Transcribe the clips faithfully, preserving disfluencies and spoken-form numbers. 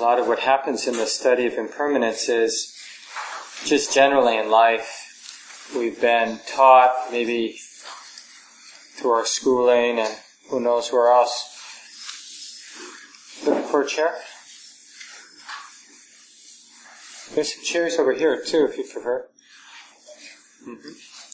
lot of what happens in the study of impermanence is just generally in life we've been taught, maybe through our schooling and who knows where else. Looking for a chair? There's some chairs over here too if you prefer. Mm-hmm.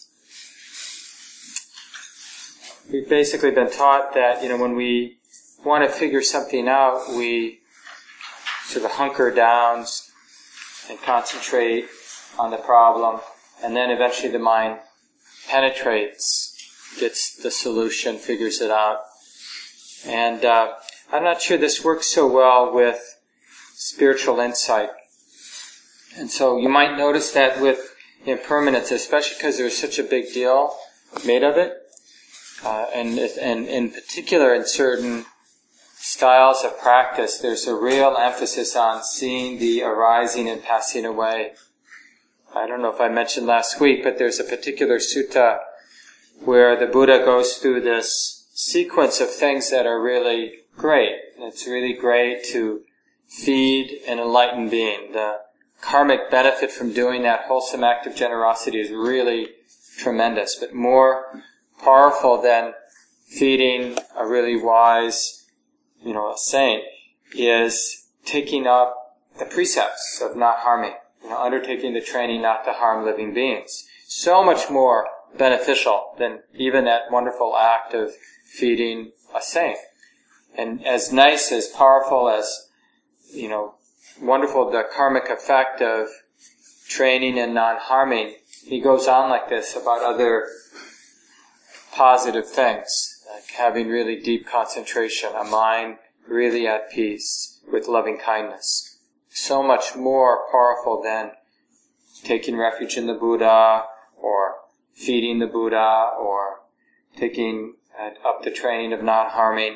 We've basically been taught that, you know, when we want to figure something out, we sort of hunker down and concentrate on the problem, and then eventually the mind penetrates, gets the solution, figures it out. And uh, I'm not sure this works so well with spiritual insight. And so you might notice that with impermanence, especially because there's such a big deal made of it, uh, and, and in particular in certain styles of practice, there's a real emphasis on seeing the arising and passing away. I don't know if I mentioned last week, but there's a particular sutta where the Buddha goes through this sequence of things that are really great. And it's really great to feed an enlightened being. The karmic benefit from doing that wholesome act of generosity is really tremendous, but more powerful than feeding a really wise, you know, a saint, is taking up the precepts of not harming, you know, undertaking the training not to harm living beings. So much more beneficial than even that wonderful act of feeding a saint. And as nice, as powerful, as, you know, wonderful the karmic effect of training and non-harming, he goes on like this about other positive things, like having really deep concentration, a mind really at peace with loving kindness. So much more powerful than taking refuge in the Buddha, or feeding the Buddha, or taking up the training of non-harming.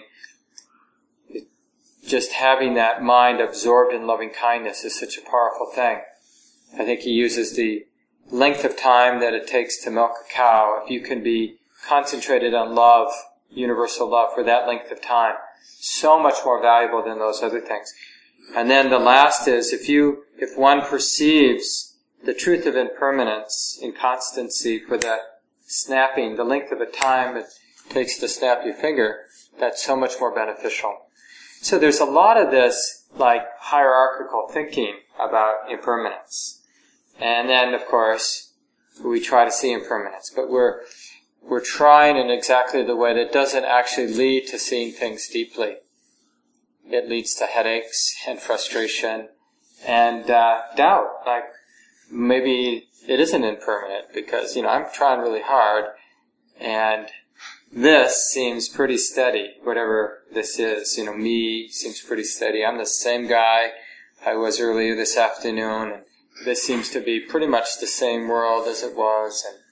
Just having that mind absorbed in loving kindness is such a powerful thing. I think he uses the length of time that it takes to milk a cow. If you can be concentrated on love, universal love, for that length of time, so much more valuable than those other things. And then the last is, if you, if one perceives the truth of impermanence, inconstancy, for that snapping, the length of a time it takes to snap your finger, that's so much more beneficial. So there's a lot of this, like, hierarchical thinking about impermanence. And then, of course, we try to see impermanence, but we're we're trying in exactly the way that doesn't actually lead to seeing things deeply. It leads to headaches and frustration and uh, doubt. Like, maybe it isn't impermanent because, you know, I'm trying really hard and this seems pretty steady, whatever this is. You know, me seems pretty steady. I'm the same guy I was earlier this afternoon, and this seems to be pretty much the same world as it was. And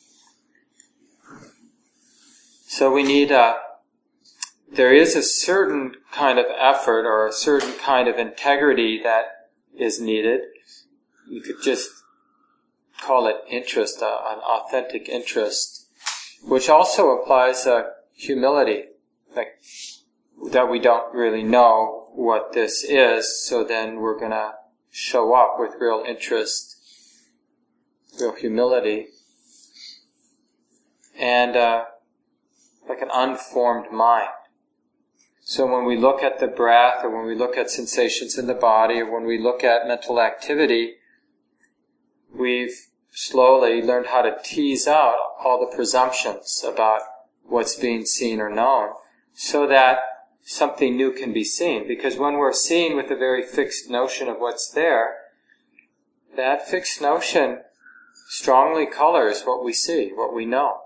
so we need a, there is a certain kind of effort or a certain kind of integrity that is needed. You could just call it interest, uh, an authentic interest, which also applies uh, humility, like that we don't really know what this is, so then we're going to show up with real interest, real humility, and uh, like an unformed mind. So when we look at the breath, or when we look at sensations in the body, or when we look at mental activity, we've slowly learned how to tease out all the presumptions about what's being seen or known, so that something new can be seen. Because when we're seeing with a very fixed notion of what's there, that fixed notion strongly colors what we see, what we know.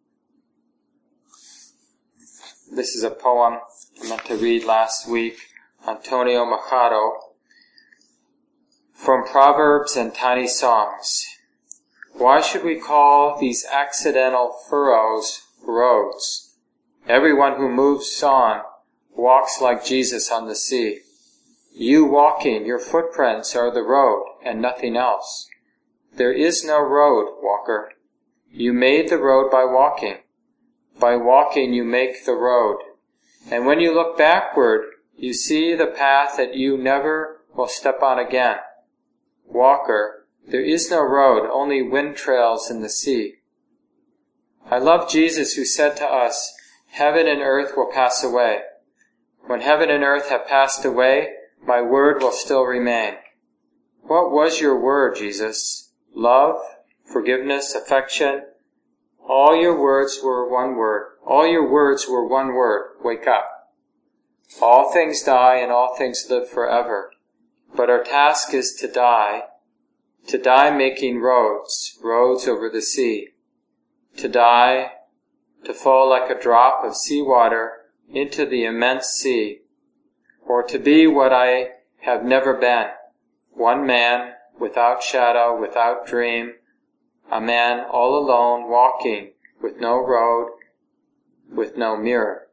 This is a poem I meant to read last week, Antonio Machado, from Proverbs and Tiny Songs. Why should we call these accidental furrows roads? Everyone who moves on walks like Jesus on the sea. You walking, your footprints are the road and nothing else. There is no road, walker. You made the road by walking. By walking you make the road. And when you look backward, you see the path that you never will step on again. Walker, there is no road, only wind trails in the sea. I love Jesus who said to us, heaven and earth will pass away. When heaven and earth have passed away, my word will still remain. What was your word, Jesus? Love, forgiveness, affection. All your words were one word. All your words were one word. Wake up. All things die and all things live forever. But our task is to die, to die making roads, roads over the sea. To die, to fall like a drop of seawater into the immense sea, or to be what I have never been, one man, without shadow, without dream, a man all alone, walking, with no road, with no mirror.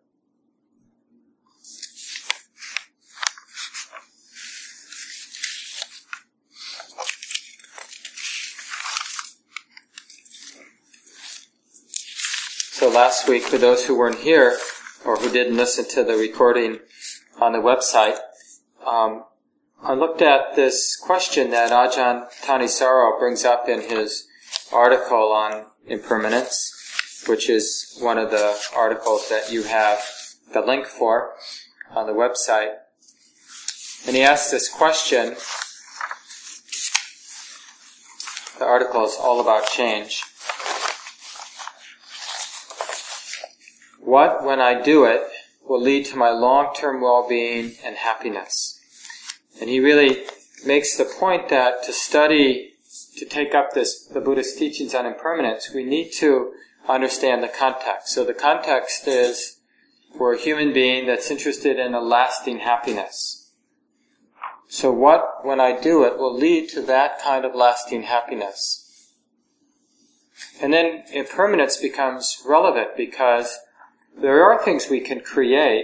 So last week, for those who weren't here, or who didn't listen to the recording on the website, um, I looked at this question that Ajahn Thanissaro brings up in his article on impermanence, which is one of the articles that you have the link for on the website. And he asked this question. The article is all about change. What, when I do it, will lead to my long-term well-being and happiness? And he really makes the point that to study, to take up this, the Buddhist teachings on impermanence, we need to understand the context. So the context is, we're a human being that's interested in a lasting happiness. So what, when I do it, will lead to that kind of lasting happiness? And then impermanence becomes relevant because there are things we can create,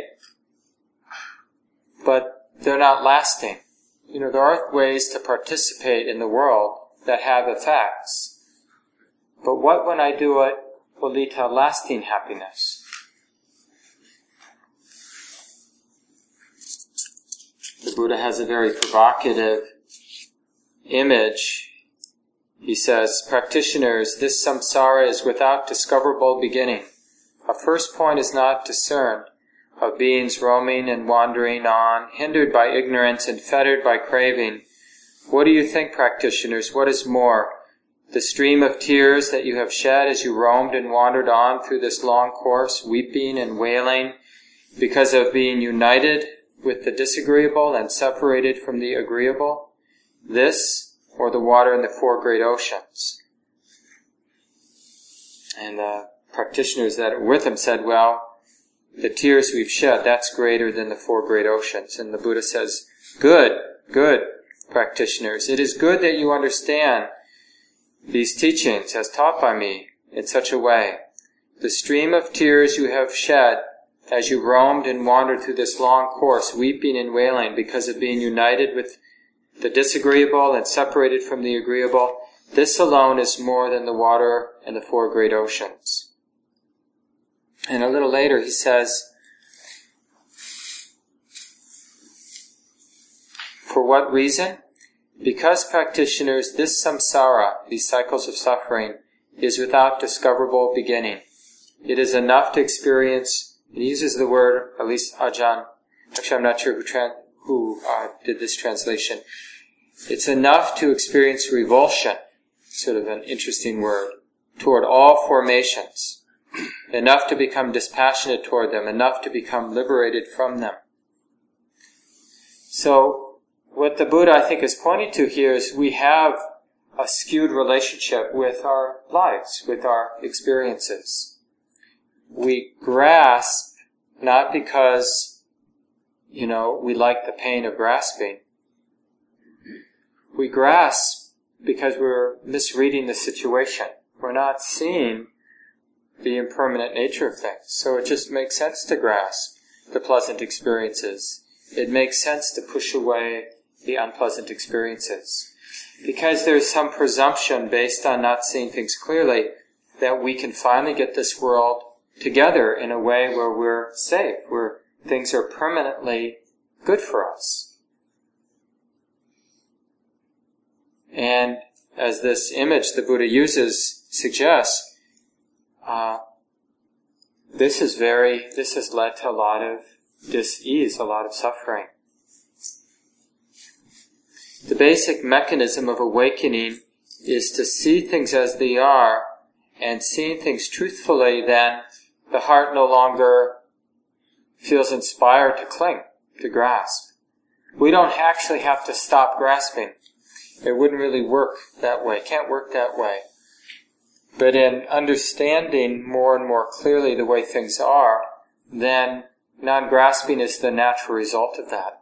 but they're not lasting. You know, there are ways to participate in the world that have effects. But what, when I do it, will lead to lasting happiness? The Buddha has a very provocative image. He says, practitioners, this samsara is without discoverable beginning. A first point is not discerned, of beings roaming and wandering on, hindered by ignorance and fettered by craving. What do you think, practitioners? What is more? The stream of tears that you have shed as you roamed and wandered on through this long course, weeping and wailing, because of being united with the disagreeable and separated from the agreeable? This, or the water in the four great oceans? And uh, practitioners that are with him said, well, the tears we've shed, that's greater than the four great oceans. And the Buddha says, good, good, practitioners. It is good that you understand these teachings as taught by me in such a way. The stream of tears you have shed as you roamed and wandered through this long course, weeping and wailing because of being united with the disagreeable and separated from the agreeable, this alone is more than the water and the four great oceans. And a little later he says, for what reason? Because, practitioners, this samsara, these cycles of suffering, is without discoverable beginning. It is enough to experience, he uses the word, at least Ajahn, actually I'm not sure who, tran- who uh, did this translation. It's enough to experience revulsion, sort of an interesting word, toward all formations. Enough to become dispassionate toward them, enough to become liberated from them. So, what the Buddha, I think, is pointing to here is we have a skewed relationship with our lives, with our experiences. We grasp not because, you know, we like the pain of grasping. We grasp because we're misreading the situation. We're not seeing the impermanent nature of things. So it just makes sense to grasp the pleasant experiences. It makes sense to push away the unpleasant experiences. Because there's some presumption based on not seeing things clearly that we can finally get this world together in a way where we're safe, where things are permanently good for us. And as this image the Buddha uses suggests, uh, this is very, this has led to a lot of dis-ease, a lot of suffering. The basic mechanism of awakening is to see things as they are, and seeing things truthfully, then the heart no longer feels inspired to cling, to grasp. We don't actually have to stop grasping. It wouldn't really work that way. It can't work that way. But in understanding more and more clearly the way things are, then non-grasping is the natural result of that.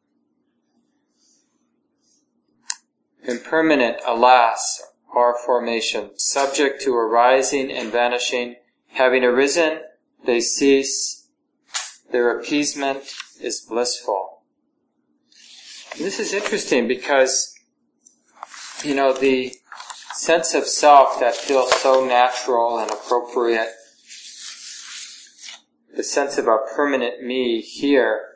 Impermanent, alas, are formations, subject to arising and vanishing. Having arisen, they cease. Their appeasement is blissful. And this is interesting because, you know, the sense of self that feels so natural and appropriate, the sense of a permanent me here,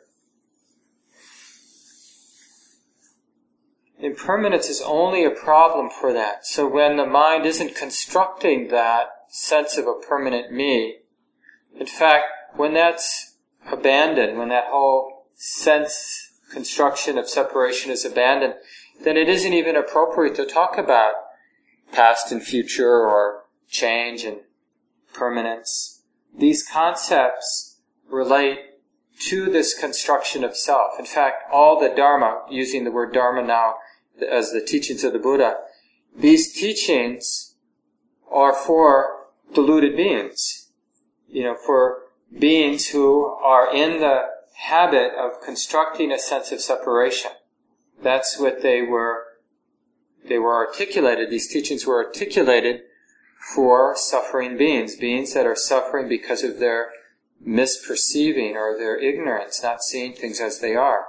impermanence is only a problem for that. So when the mind isn't constructing that sense of a permanent me, in fact, when that's abandoned, when that whole sense construction of separation is abandoned, then it isn't even appropriate to talk about past and future or change and permanence. These concepts relate to this construction of self. In fact, all the Dharma, using the word Dharma now as the teachings of the Buddha, these teachings are for deluded beings. You know, for beings who are in the habit of constructing a sense of separation. That's what they were, they were articulated, these teachings were articulated for suffering beings, beings that are suffering because of their misperceiving or their ignorance, not seeing things as they are.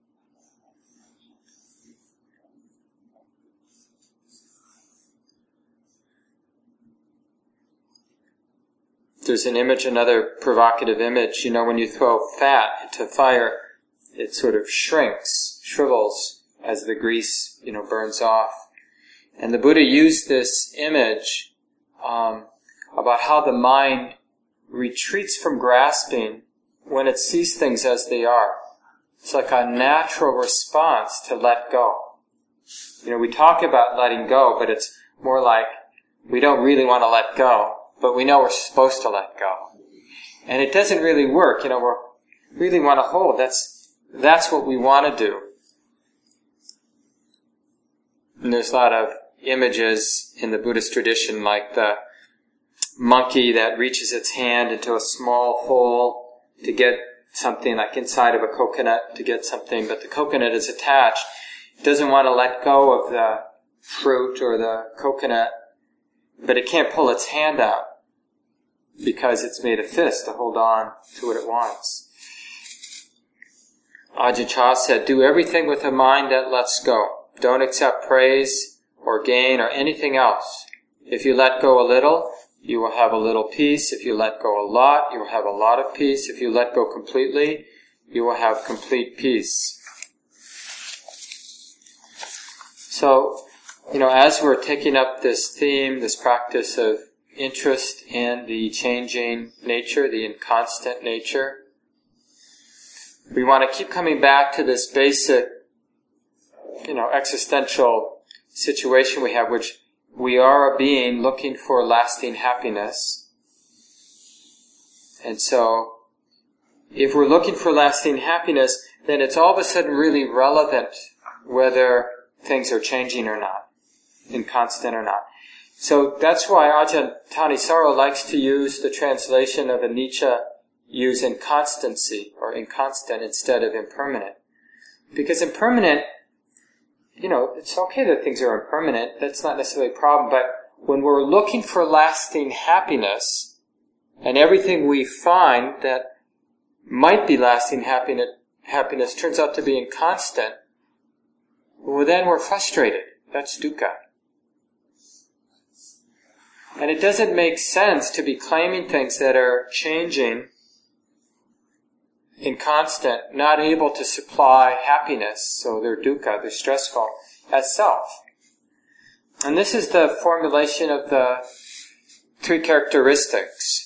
There's an image, another provocative image. You know, when you throw fat into fire, it sort of shrinks, shrivels as the grease, you know, burns off. And the Buddha used this image um, about how the mind retreats from grasping when it sees things as they are. It's like a natural response to let go. You know, we talk about letting go, but it's more like we don't really want to let go, but we know we're supposed to let go. And it doesn't really work. You know, we really want to hold. That's, that's what we want to do. And there's a lot of images in the Buddhist tradition, like the monkey that reaches its hand into a small hole to get something, like inside of a coconut to get something, but the coconut is attached. It doesn't want to let go of the fruit or the coconut, but it can't pull its hand out because it's made a fist to hold on to what it wants. Ajahn Chah said, do everything with a mind that lets go. Don't accept praise or gain or anything else. If you let go a little, you will have a little peace. If you let go a lot, you will have a lot of peace. If you let go completely, you will have complete peace. So, you know, as we're taking up this theme, this practice of interest in the changing nature, the inconstant nature, we want to keep coming back to this basic, you know, existential situation we have, which we are a being looking for lasting happiness. And so, if we're looking for lasting happiness, then it's all of a sudden really relevant whether things are changing or not, inconstant or not. So that's why Ajahn Thanissaro likes to use the translation of anicca, use inconstancy or inconstant instead of impermanent. Because impermanent, you know, it's okay that things are impermanent. That's not necessarily a problem. But when we're looking for lasting happiness, and everything we find that might be lasting happiness, happiness turns out to be inconstant, well, then we're frustrated. That's dukkha. And it doesn't make sense to be claiming things that are changing, inconstant, not able to supply happiness, so they're dukkha, they're stressful, as self. And this is the formulation of the three characteristics.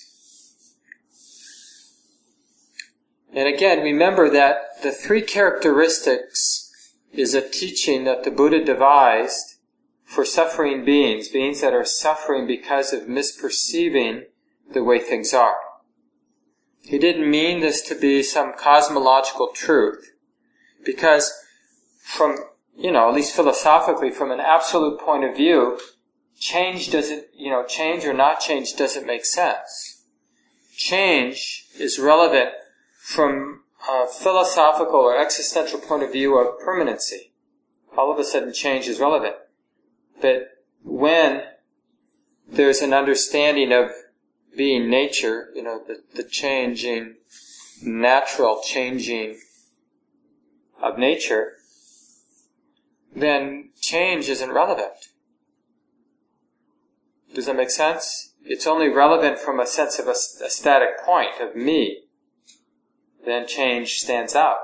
And again, remember that the three characteristics is a teaching that the Buddha devised for suffering beings, beings that are suffering because of misperceiving the way things are. He didn't mean this to be some cosmological truth, because from, you know, at least philosophically, from an absolute point of view, change doesn't, you know, change or not change doesn't make sense. Change is relevant from a philosophical or existential point of view of permanency. All of a sudden change is relevant. But when there's an understanding of being nature, you know, the, the changing, natural changing of nature, then change isn't relevant. Does that make sense? It's only relevant from a sense of a, a static point of me. Then change stands out.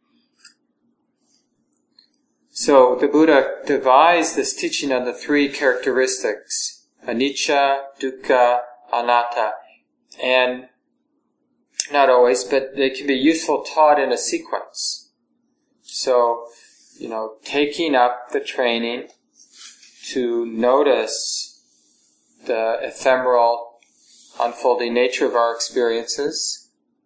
So the Buddha devised this teaching on the three characteristics, anicca, dukkha, anatta. And not always, but they can be useful taught in a sequence. So, you know, taking up the training to notice the ephemeral, unfolding nature of our experiences.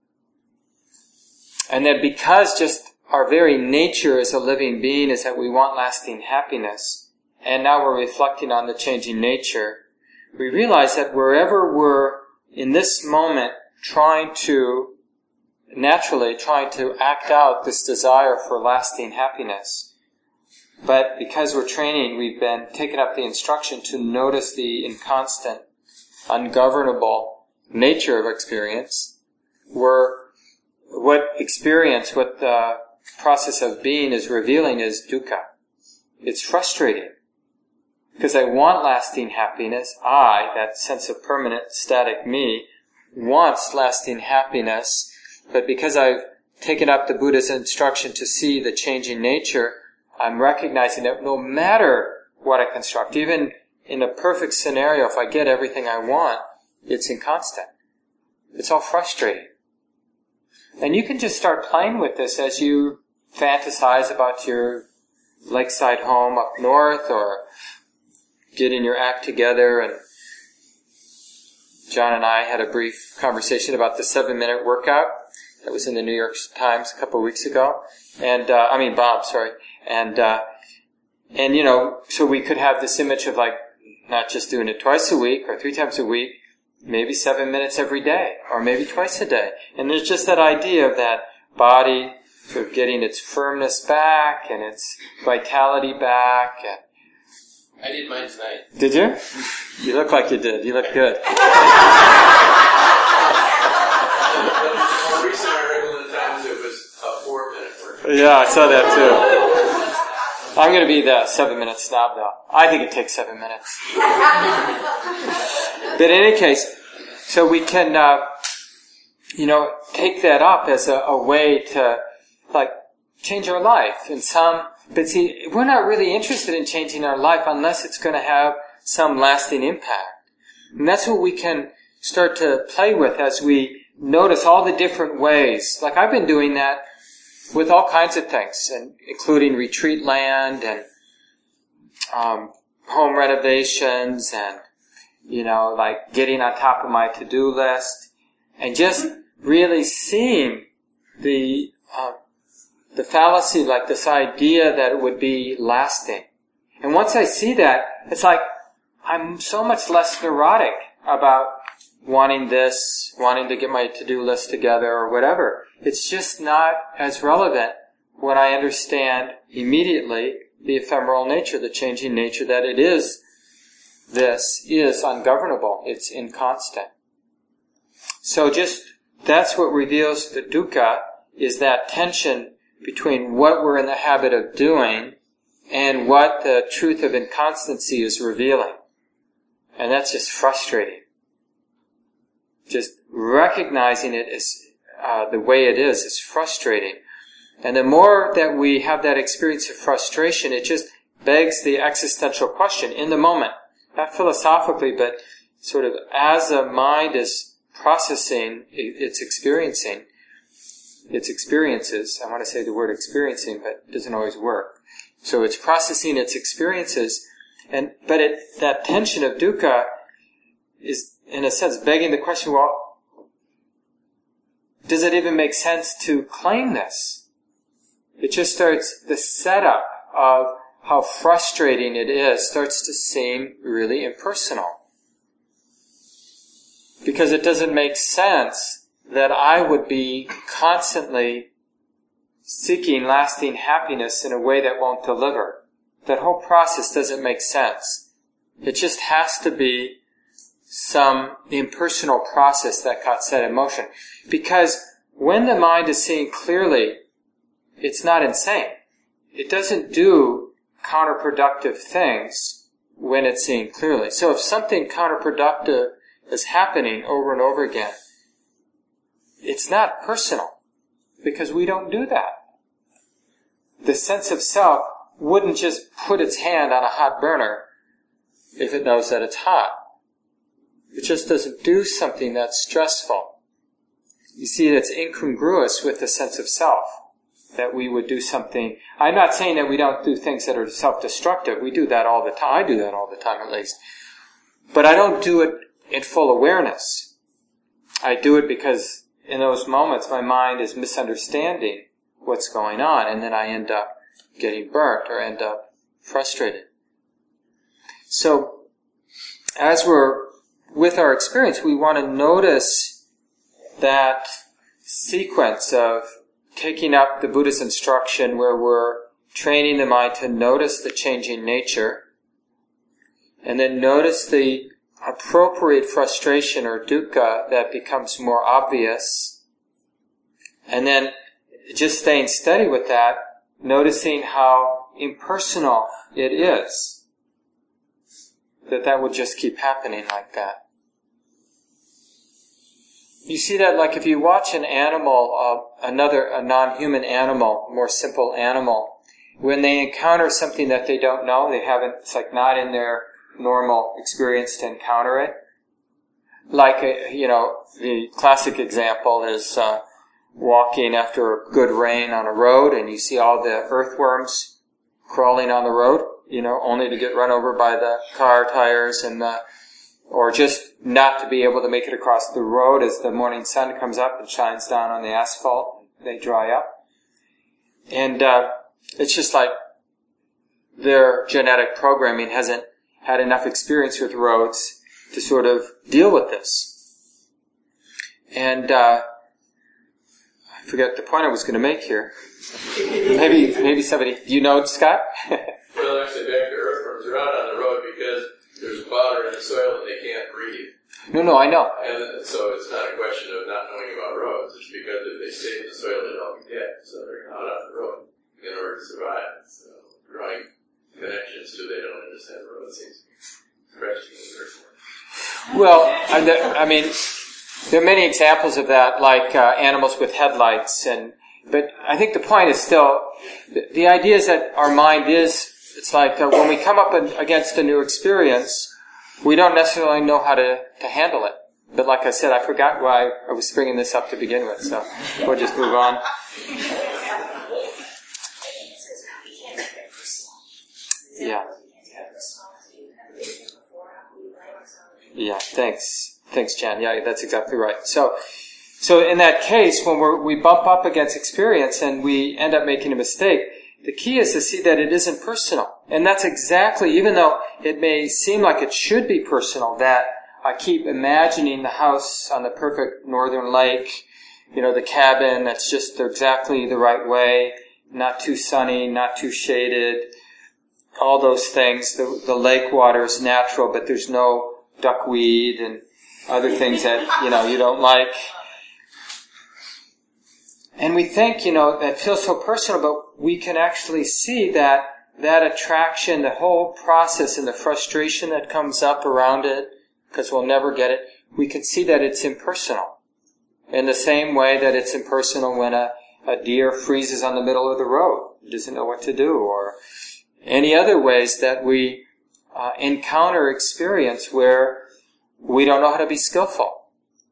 And then because just our very nature as a living being is that we want lasting happiness, and now we're reflecting on the changing nature, we realize that wherever we're in this moment trying to, naturally trying to act out this desire for lasting happiness, but because we're training, we've been taken up the instruction to notice the inconstant, ungovernable nature of experience, we're what experience, what the process of being is revealing is dukkha. It's frustrating. Because I want lasting happiness. I, that sense of permanent, static me, wants lasting happiness. But because I've taken up the Buddha's instruction to see the changing nature, I'm recognizing that no matter what I construct, even in a perfect scenario, if I get everything I want, it's inconstant. It's all frustrating. And you can just start playing with this as you fantasize about your lakeside home up north, or getting your act together. And John and I had a brief conversation about the seven-minute workout that was in the New York Times a couple of weeks ago. And, uh, I mean, Bob, sorry. And, uh, and, you know, so we could have this image of like, not just doing it twice a week or three times a week, maybe seven minutes every day, or maybe twice a day. And there's just that idea of that body sort of getting its firmness back and its vitality back. And I did mine tonight. Did you? You look like you did. You look good. The more recent article in the Times, it was a four-minute workout. Yeah, I saw that too. I'm going to be the seven-minute snob, though. I think it takes seven minutes. But in any case, so we can, uh, you know, take that up as a, a way to, like, change our life in some. But see, we're not really interested in changing our life unless it's going to have some lasting impact. And that's what we can start to play with as we notice all the different ways. Like I've been doing that with all kinds of things, and including retreat land and um, home renovations and, you know, like getting on top of my to-do list and just really seeing the uh, the fallacy, like this idea that it would be lasting. And once I see that, it's like I'm so much less neurotic about wanting this, wanting to get my to-do list together or whatever. It's just not as relevant when I understand immediately the ephemeral nature, the changing nature, that it is, this is ungovernable. It's inconstant. So just, that's what reveals the dukkha, is that tension between what we're in the habit of doing and what the truth of inconstancy is revealing. And that's just frustrating. Just recognizing it as uh, the way it is is frustrating. And the more that we have that experience of frustration, it just begs the existential question in the moment, not philosophically, but sort of as a mind is processing its experiencing, its experiences. I want to say the word experiencing, but it doesn't always work. So it's processing its experiences, and but it, that tension of dukkha is, in a sense, begging the question, well, does it even make sense to claim this? It just starts, the setup of how frustrating it is starts to seem really impersonal. Because it doesn't make sense that I would be constantly seeking lasting happiness in a way that won't deliver. That whole process doesn't make sense. It just has to be some impersonal process that got set in motion. Because when the mind is seeing clearly, it's not insane. It doesn't do counterproductive things when it's seeing clearly. So if something counterproductive is happening over and over again, it's not personal, because we don't do that. The sense of self wouldn't just put its hand on a hot burner if it knows that it's hot. It just doesn't do something that's stressful. You see, that's incongruous with the sense of self, that we would do something. I'm not saying that we don't do things that are self-destructive. We do that all the time. I do that all the time, at least. But I don't do it in full awareness. I do it because in those moments my mind is misunderstanding what's going on, and then I end up getting burnt or end up frustrated. So, as we're with our experience, we want to notice that sequence of taking up the Buddha's instruction where we're training the mind to notice the changing nature, and then notice the appropriate frustration or dukkha that becomes more obvious, and then just staying steady with that, noticing how impersonal it is, that that would just keep happening like that. You see that, like if you watch an animal, uh, another, a non-human animal, more simple animal, when they encounter something that they don't know, they haven't, it's like not in their normal experience to encounter it. Like, a, you know, the classic example is uh, walking after a good rain on a road, and you see all the earthworms crawling on the road, you know, only to get run over by the car tires and the, or just not to be able to make it across the road as the morning sun comes up and shines down on the asphalt. They dry up. And uh, it's just like their genetic programming hasn't had enough experience with roads to sort of deal with this. And uh, I forget the point I was going to make here. maybe maybe somebody, do you know, Scott? Well, actually, back to earthworms, they're out on the road because there's powder in the soil and they can't breathe. No, no, I know. And so it's not a question of not knowing about roads. It's because if they stay in the soil, they don't get. So they're out on the road in order to survive. So drawing connections to they don't understand the road seems stretching the earthworm. Well, I mean, there are many examples of that, like uh, animals with headlights. And but I think the point is still, the, the idea is that our mind is, it's like uh, when we come up against a new experience, we don't necessarily know how to, to handle it. But like I said, I forgot why I was bringing this up to begin with, so we'll just move on. Yeah. Yeah, thanks. Thanks, Jan. Yeah, that's exactly right. So, so in that case, when we're, we bump up against experience and we end up making a mistake, the key is to see that it isn't personal. And that's exactly, even though it may seem like it should be personal, that I keep imagining the house on the perfect northern lake, you know, the cabin that's just exactly the right way, not too sunny, not too shaded, all those things. The, the lake water is natural, but there's no duckweed and other things that, you know, you don't like. And we think, you know, that feels so personal, but we can actually see that that attraction, the whole process and the frustration that comes up around it, because we'll never get it, we can see that it's impersonal. In the same way that it's impersonal when a, a deer freezes on the middle of the road, doesn't know what to do, or any other ways that we uh, encounter experience where we don't know how to be skillful.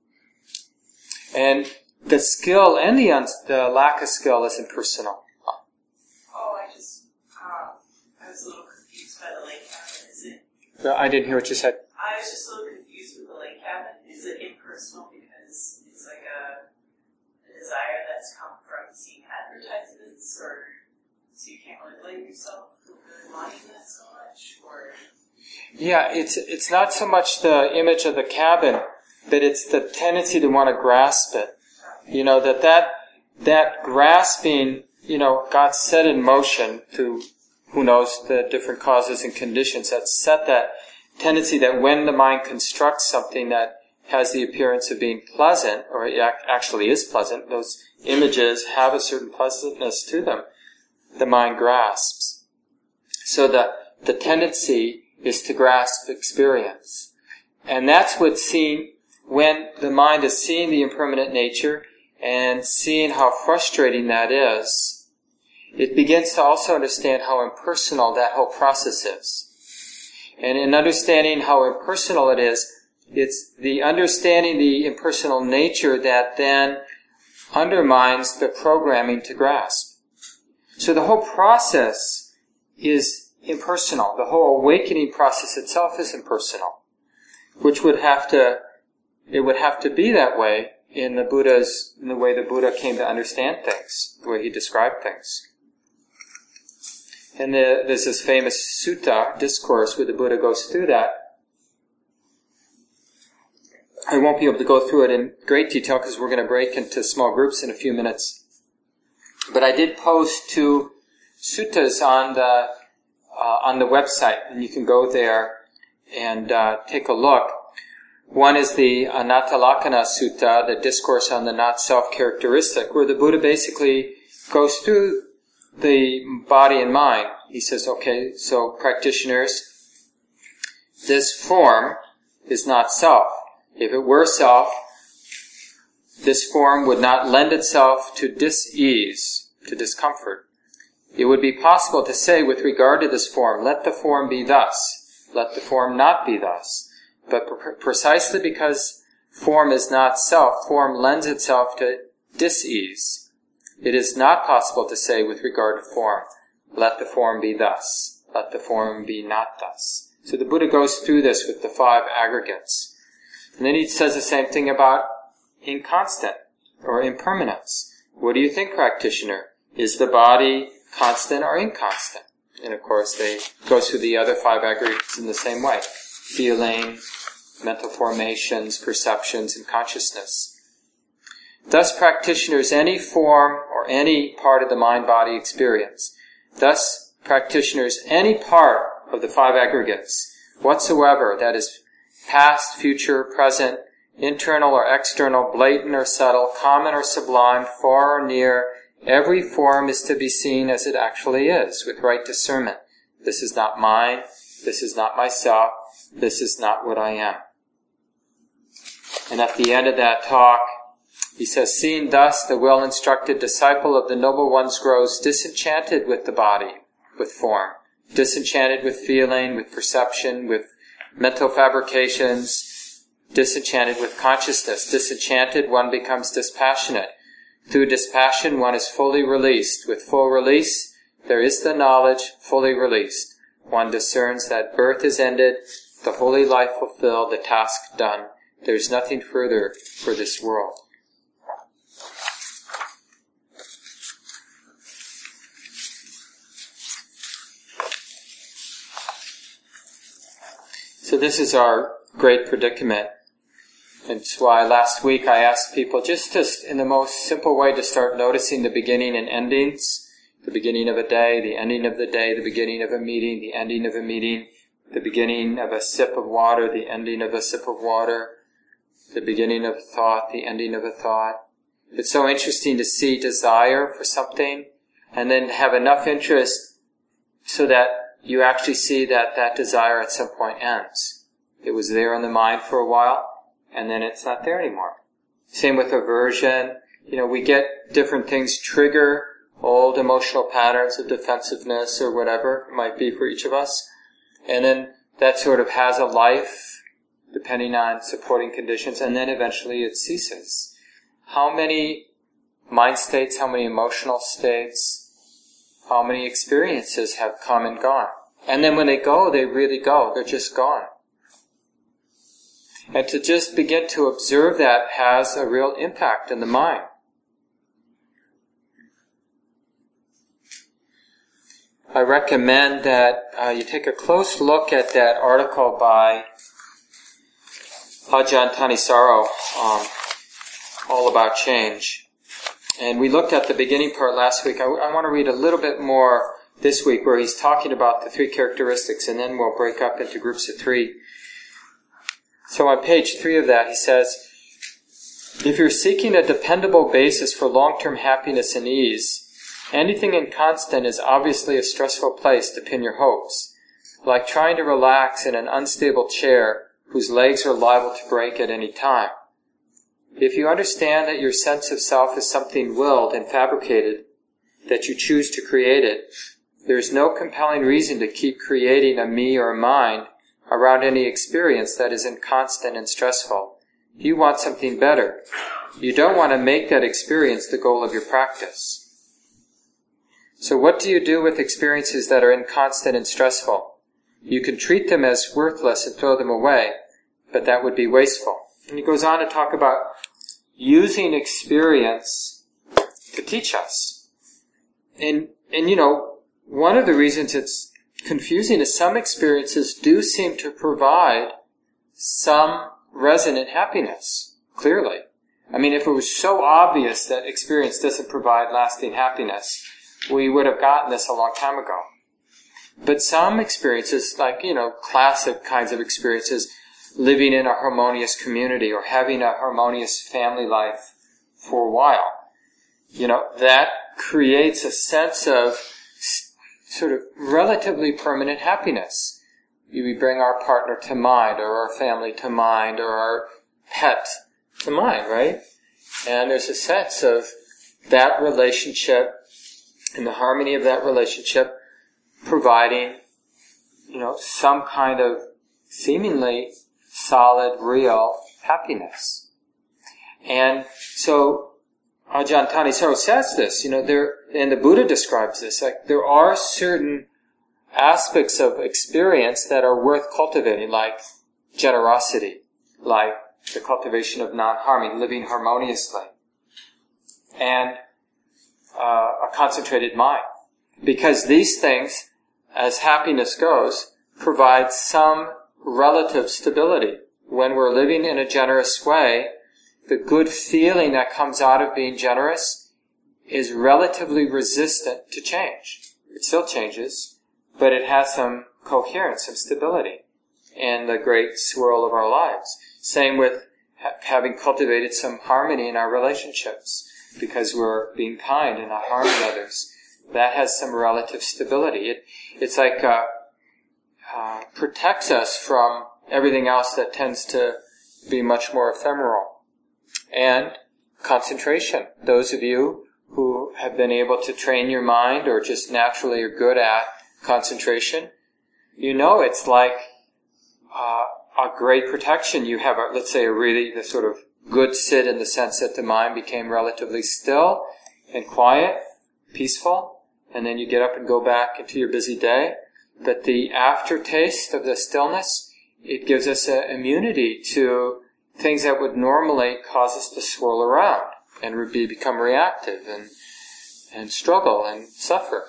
And the skill and the, un- the lack of skill is impersonal. Oh, I just, uh, I was a little confused by the lake cabin. Is it? No, I didn't hear what you said. I was just a little confused with the lake cabin. Is it impersonal because it's like a, a desire that's come from seeing advertisements, or so you can't really blame yourself for really wanting that so much, or? Yeah, it's it's not so much the image of the cabin, but it's the tendency to want to grasp it. You know, that that, that grasping, you know, got set in motion through, who knows, the different causes and conditions that set that tendency that when the mind constructs something that has the appearance of being pleasant, or it actually is pleasant, those images have a certain pleasantness to them, the mind grasps. So the, the tendency is to grasp experience. And that's what's seen when the mind is seeing the impermanent nature and seeing how frustrating that is. It begins to also understand how impersonal that whole process is. And in understanding how impersonal it is, it's the understanding the impersonal nature that then undermines the programming to grasp. So the whole process is impersonal. The whole awakening process itself is impersonal, which would have to, it would have to be that way in the Buddha's, in the way the Buddha came to understand things, the way he described things. And the, there's this famous sutta, discourse, where the Buddha goes through that. I won't be able to go through it in great detail because we're going to break into small groups in a few minutes. But I did post two suttas on the uh, on the website, and you can go there and uh, take a look. One is the Anattalakkhana Sutta, the discourse on the not-self characteristic, where the Buddha basically goes through the body and mind. He says, okay, so practitioners, this form is not self. If it were self, this form would not lend itself to dis-ease, to discomfort. It would be possible to say with regard to this form, let the form be thus, let the form not be thus. But pre- precisely because form is not self, form lends itself to dis-ease. It is not possible to say with regard to form, let the form be thus, let the form be not thus. So the Buddha goes through this with the five aggregates. And then he says the same thing about inconstant or impermanence. What do you think, practitioner? Is the body constant or inconstant? And of course, they go through the other five aggregates in the same way. Feeling, mental formations, perceptions, and consciousness. Thus, practitioners, any form or any part of the mind-body experience. Thus, practitioners, any part of the five aggregates whatsoever, that is past, future, present, internal or external, blatant or subtle, common or sublime, far or near, every form is to be seen as it actually is, with right discernment. This is not mine, this is not myself, this is not what I am. And at the end of that talk, he says, seeing thus, the well-instructed disciple of the Noble Ones grows disenchanted with the body, with form, disenchanted with feeling, with perception, with mental fabrications, disenchanted with consciousness. Disenchanted, one becomes dispassionate. Through dispassion, one is fully released. With full release, there is the knowledge, fully released. One discerns that birth is ended, the holy life fulfilled, the task done. There is nothing further for this world. So this is our great predicament. And it's why last week I asked people just to, in the most simple way, to start noticing the beginning and endings. The beginning of a day, the ending of the day, the beginning of a meeting, the ending of a meeting, the beginning of a sip of water, the ending of a sip of water, the beginning of a thought, the ending of a thought. It's so interesting to see desire for something and then have enough interest so that you actually see that that desire at some point ends. It was there in the mind for a while, and then it's not there anymore. Same with aversion. You know, we get different things trigger old emotional patterns of defensiveness or whatever it might be for each of us. And then that sort of has a life, depending on supporting conditions, and then eventually it ceases. How many mind states, how many emotional states, how many experiences have come and gone? And then when they go, they really go. They're just gone. And to just begin to observe that has a real impact in the mind. I recommend that uh, you take a close look at that article by Ajahn Thanissaro, um, all about change. And we looked at the beginning part last week. I, I want to read a little bit more this week where he's talking about the three characteristics, and then we'll break up into groups of three. So on page three of that, he says, if you're seeking a dependable basis for long-term happiness and ease, anything inconstant is obviously a stressful place to pin your hopes, like trying to relax in an unstable chair whose legs are liable to break at any time. If you understand that your sense of self is something willed and fabricated, that you choose to create it, there is no compelling reason to keep creating a me or a mind around any experience that is inconstant and stressful. You want something better. You don't want to make that experience the goal of your practice. So what do you do with experiences that are inconstant and stressful? You can treat them as worthless and throw them away, but that would be wasteful. And he goes on to talk about using experience to teach us. And, and you know, one of the reasons it's confusing is some experiences do seem to provide some resonant happiness, clearly. I mean, if it was so obvious that experience doesn't provide lasting happiness, we would have gotten this a long time ago. But some experiences, like, you know, classic kinds of experiences, living in a harmonious community or having a harmonious family life for a while, you know, that creates a sense of sort of relatively permanent happiness. We bring our partner to mind, or our family to mind, or our pet to mind, right? And there's a sense of that relationship and the harmony of that relationship providing, you know, some kind of seemingly solid, real happiness. And so Ajahn Thanissaro says this, you know, there, and the Buddha describes this, like there are certain aspects of experience that are worth cultivating, like generosity, like the cultivation of non-harming, living harmoniously, and uh, a concentrated mind. Because these things, as happiness goes, provide some relative stability. When we're living in a generous way, the good feeling that comes out of being generous is relatively resistant to change. It still changes, but it has some coherence and stability in the great swirl of our lives. Same with ha- having cultivated some harmony in our relationships, because we're being kind and not harming others. That has some relative stability. It, it's like uh, uh, protects us from everything else that tends to be much more ephemeral. And concentration. Those of you who have been able to train your mind or just naturally are good at concentration, you know it's like uh, a great protection. You have, a, let's say, a really the sort of good sit in the sense that the mind became relatively still and quiet, peaceful, and then you get up and go back into your busy day. But the aftertaste of the stillness, it gives us an immunity to things that would normally cause us to swirl around and be, become reactive and and struggle and suffer.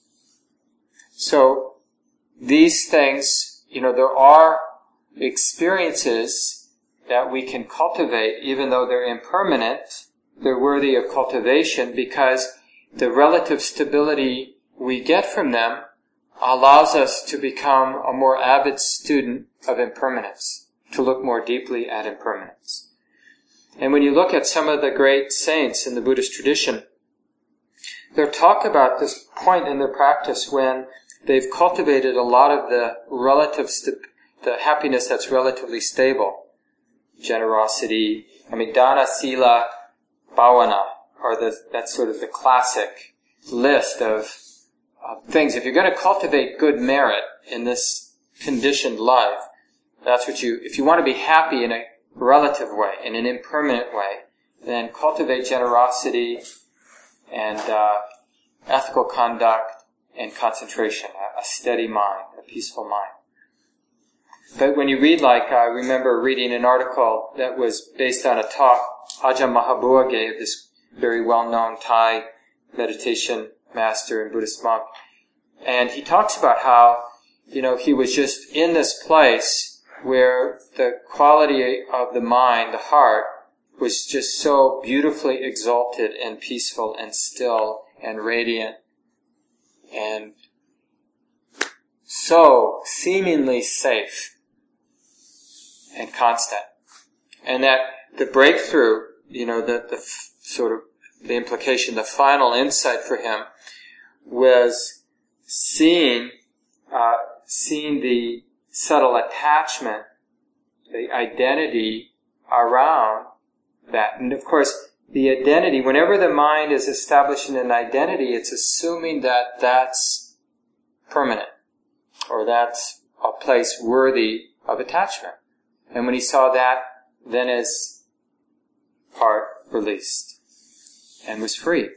So these things, you know, there are experiences that we can cultivate, even though they're impermanent, they're worthy of cultivation because the relative stability we get from them allows us to become a more avid student of impermanence, to look more deeply at impermanence. And when you look at some of the great saints in the Buddhist tradition, they'll talk about this point in their practice when they've cultivated a lot of the relative, st- the happiness that's relatively stable. Generosity, I mean, dana, sila, bhavana are the, that's sort of the classic list of, of things. If you're going to cultivate good merit in this conditioned life, that's what you, if you want to be happy in a relative way, in an impermanent way, then cultivate generosity and uh, ethical conduct and concentration, a, a steady mind, a peaceful mind. But when you read, like, I remember reading an article that was based on a talk Ajahn Mahabua gave, this very well-known Thai meditation master and Buddhist monk. And he talks about how, you know, he was just in this place where the quality of the mind, the heart, was just so beautifully exalted and peaceful and still and radiant and so seemingly safe and constant. And that the breakthrough, you know, the, the f- sort of the implication, the final insight for him was seeing, uh, seeing the subtle attachment, the identity around that. And of course, the identity, whenever the mind is establishing an identity, it's assuming that that's permanent, or that's a place worthy of attachment. And when he saw that, then his heart released and was free.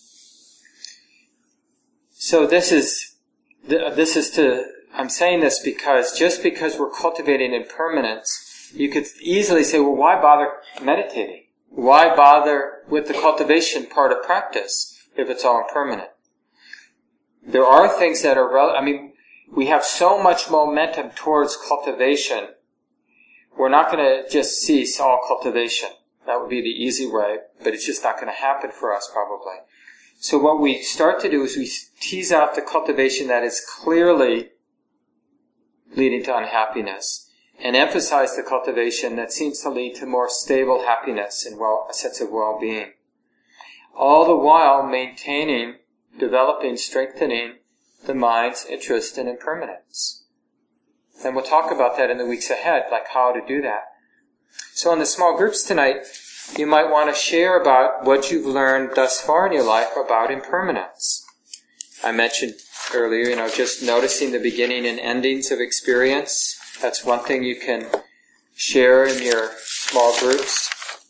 So this is, this is to, I'm saying this because just because we're cultivating impermanence, you could easily say, well, why bother meditating? Why bother with the cultivation part of practice if it's all impermanent? There are things that are, rel- I mean, we have so much momentum towards cultivation. We're not going to just cease all cultivation. That would be the easy way, but it's just not going to happen for us probably. So what we start to do is we tease out the cultivation that is clearly leading to unhappiness and emphasize the cultivation that seems to lead to more stable happiness and well, a sense of well-being. All the while maintaining, developing, strengthening the mind's interest in impermanence. And we'll talk about that in the weeks ahead, like how to do that. So in the small groups tonight, you might want to share about what you've learned thus far in your life about impermanence. I mentioned earlier, you know, just noticing the beginning and endings of experience. That's one thing you can share in your small groups.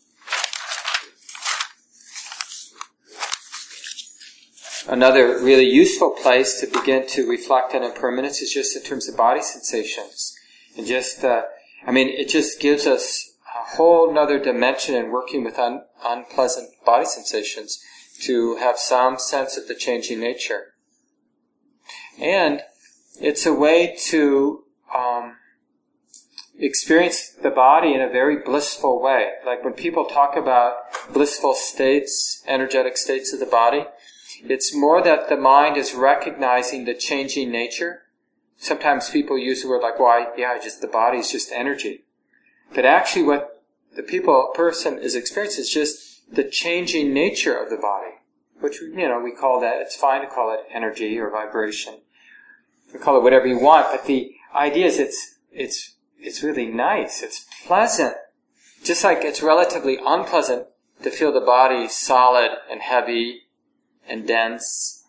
Another really useful place to begin to reflect on impermanence is just in terms of body sensations. And just, uh, I mean, it just gives us a whole nother dimension in working with un- unpleasant body sensations to have some sense of the changing nature. And it's a way to um, experience the body in a very blissful way. Like when people talk about blissful states, energetic states of the body, it's more that the mind is recognizing the changing nature. Sometimes people use the word like, why, yeah, just the body is just energy. But actually what the people, person is experiencing is just the changing nature of the body, which, you know, we call that, it's fine to call it energy or vibration. We call it whatever you want, but the idea is it's, it's, it's really nice. It's pleasant. Just like it's relatively unpleasant to feel the body solid and heavy and dense.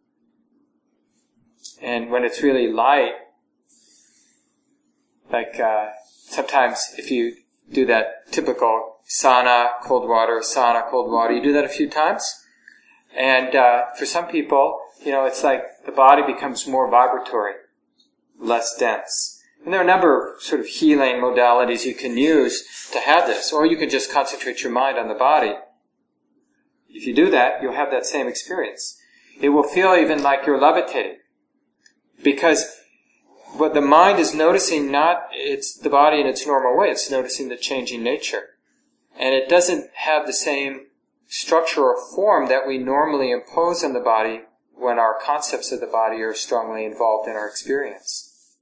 And when it's really light, like uh, sometimes if you do that typical sauna, cold water, sauna, cold water, you do that a few times. And uh, for some people, you know, it's like the body becomes more vibratory, less dense. And there are a number of sort of healing modalities you can use to have this. Or you can just concentrate your mind on the body. If you do that, you'll have that same experience. It will feel even like you're levitating. Because what the mind is noticing, not it's the body in its normal way, it's noticing the changing nature. And it doesn't have the same structure or form that we normally impose on the body when our concepts of the body are strongly involved in our experience.